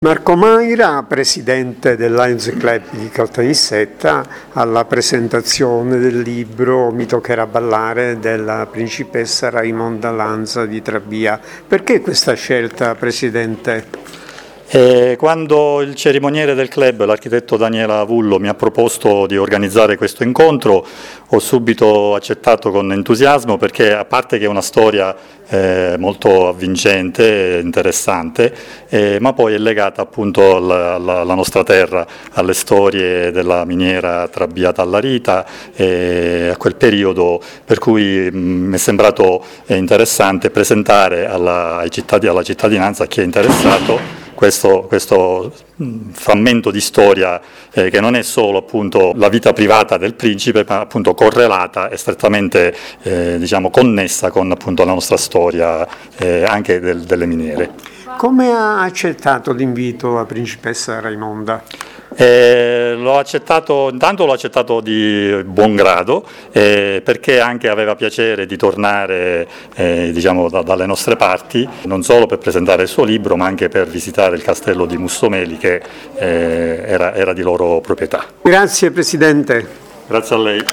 Marco Maira, presidente del Lions Club di Caltanissetta, alla presentazione del libro Mi toccherà ballare della principessa Raimonda Lanza di Trabia. Perché questa scelta, presidente? Quando il cerimoniere del club, l'architetto Daniele Avullo, mi ha proposto di organizzare questo incontro, ho subito accettato con entusiasmo perché, a parte che è una storia molto avvincente, interessante, ma poi è legata appunto alla nostra terra, alle storie della miniera Trabia Tallarita, a quel periodo, per cui mi è sembrato interessante presentare alla cittadinanza, a chi è interessato, questo frammento di storia che non è solo appunto la vita privata del principe, ma appunto correlata e strettamente connessa con appunto la nostra storia anche delle miniere. Come ha accettato l'invito la principessa Raimonda? L'ho accettato di buon grado, perché anche aveva piacere di tornare dalle nostre parti, non solo per presentare il suo libro, ma anche per visitare il castello di Mussomeli, che era di loro proprietà. Grazie Presidente. Grazie a lei.